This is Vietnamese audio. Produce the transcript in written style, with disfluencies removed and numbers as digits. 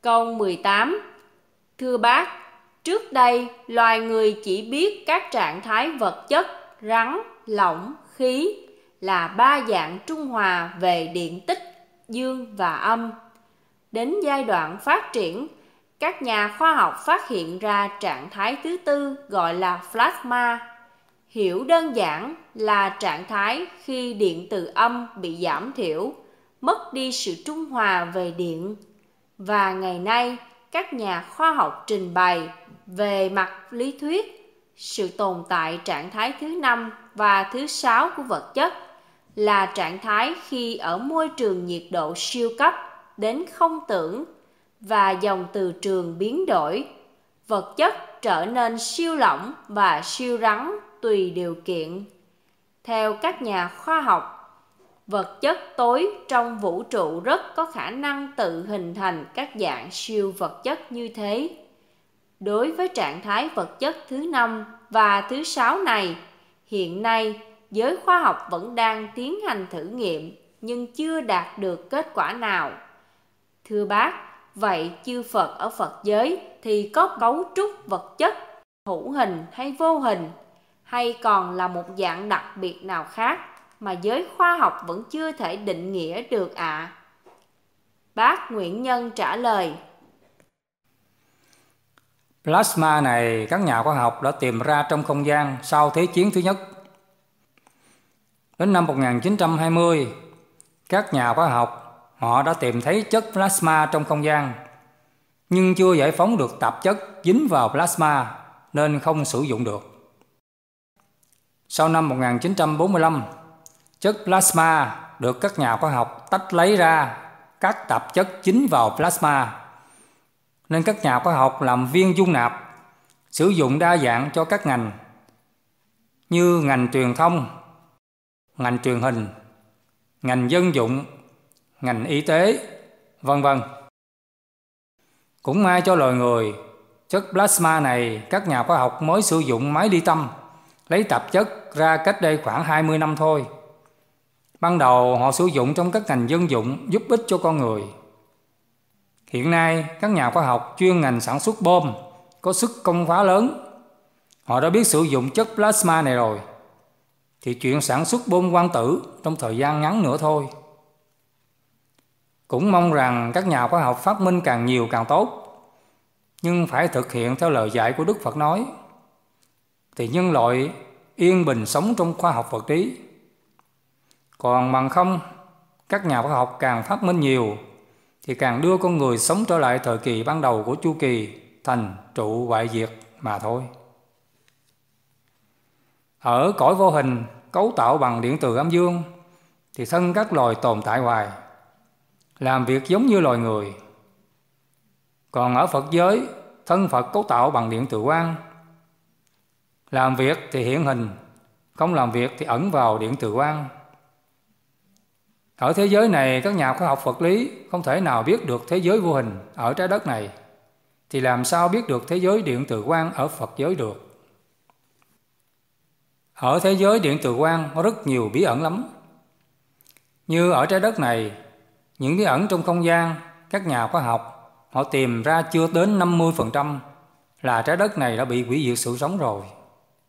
Câu 18. Thưa bác, trước đây loài người chỉ biết các trạng thái vật chất, rắn, lỏng, khí là ba dạng trung hòa về điện tích, dương và âm. Đến giai đoạn phát triển, các nhà khoa học phát hiện ra trạng thái thứ tư gọi là plasma. Hiểu đơn giản là trạng thái khi điện từ âm bị giảm thiểu, mất đi sự trung hòa về điện. Và ngày nay, các nhà khoa học trình bày về mặt lý thuyết sự tồn tại trạng thái thứ 5 và thứ 6 của vật chất là trạng thái khi ở môi trường nhiệt độ siêu cấp đến không tưởng và dòng từ trường biến đổi, vật chất trở nên siêu lỏng và siêu rắn tùy điều kiện. Theo các nhà khoa học, vật chất tối trong vũ trụ rất có khả năng tự hình thành các dạng siêu vật chất như thế. Đối với trạng thái vật chất thứ 5 và thứ 6 này, hiện nay giới khoa học vẫn đang tiến hành thử nghiệm nhưng chưa đạt được kết quả nào. Thưa bác, vậy chư Phật ở Phật giới thì có cấu trúc vật chất hữu hình hay vô hình, hay còn là một dạng đặc biệt nào khác mà giới khoa học vẫn chưa thể định nghĩa được ạ? Bác Nguyễn Nhân trả lời. Plasma này các nhà khoa học đã tìm ra trong không gian sau Thế chiến thứ nhất. Đến năm 1920, các nhà khoa học họ đã tìm thấy chất plasma trong không gian, nhưng chưa giải phóng được tạp chất dính vào plasma nên không sử dụng được. Sau năm 1945, chất plasma được các nhà khoa học tách lấy ra các tạp chất dính vào plasma, nên các nhà khoa học làm viên dung nạp, sử dụng đa dạng cho các ngành như ngành truyền thông, ngành truyền hình, ngành dân dụng, ngành y tế, vân vân. Cũng may cho loài người, chất plasma này các nhà khoa học mới sử dụng máy ly tâm lấy tạp chất ra cách đây khoảng 20 năm thôi. Ban đầu họ sử dụng trong các ngành dân dụng giúp ích cho con người. Hiện nay, các nhà khoa học chuyên ngành sản xuất bom có sức công phá lớn. Họ đã biết sử dụng chất plasma này rồi, thì chuyện sản xuất bom quang tử trong thời gian ngắn nữa thôi. Cũng mong rằng các nhà khoa học phát minh càng nhiều càng tốt, nhưng phải thực hiện theo lời dạy của Đức Phật nói, thì nhân loại yên bình sống trong khoa học vật lý. Còn bằng không, các nhà khoa học càng phát minh nhiều thì càng đưa con người sống trở lại thời kỳ ban đầu của chu kỳ thành trụ hoại diệt mà thôi. Ở cõi vô hình cấu tạo bằng điện từ âm dương thì thân các loài tồn tại hoài, làm việc giống như loài người. Còn ở Phật giới, thân Phật cấu tạo bằng điện từ quang, làm việc thì hiện hình, không làm việc thì ẩn vào điện từ quang. Ở thế giới này, các nhà khoa học vật lý không thể nào biết được thế giới vô hình ở trái đất này, thì làm sao biết được thế giới điện từ quang ở Phật giới được? Ở thế giới điện từ quang có rất nhiều bí ẩn lắm. Như ở trái đất này, những bí ẩn trong không gian, các nhà khoa học họ tìm ra chưa đến 50% là trái đất này đã bị hủy diệt sự sống rồi.